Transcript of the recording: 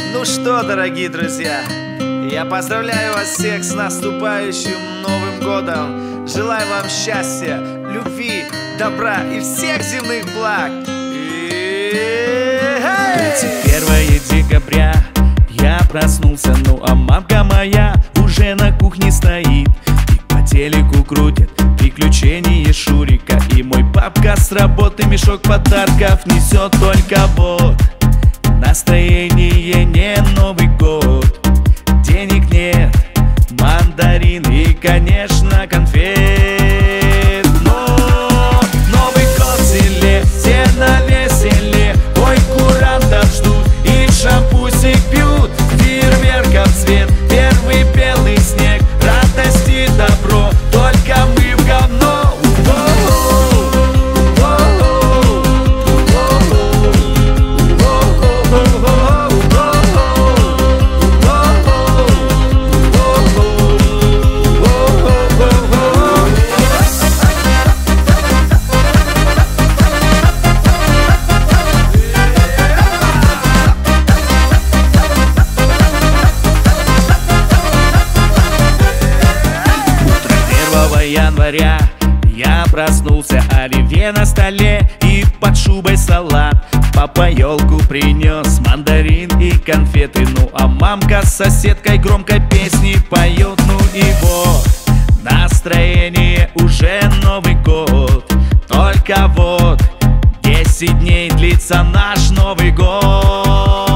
Ну что, дорогие друзья, я поздравляю вас всех с наступающим Новым годом. Желаю вам счастья, любви, добра и всех земных благ. 31 декабря я проснулся, ну а мамка моя уже на кухне стоит и по телеку крутит приключения Шурика. И мой папка с работы мешок подарков несет. Только вот настроение не Новый год, денег нет, мандарин и, конечно, конфет. Но Новый год в селе, все на веселе, ой, курантов ждут и шампусик пьют. Фейерверков цвет, первый белый снег, радость и добро, только мы в говно. Января я проснулся, оливье на столе и под шубой салат. Папа елку принес, мандарин и конфеты. Ну а мамка с соседкой громко песни поет. Ну и вот, настроение уже Новый год. Только вот 10 дней длится наш Новый год.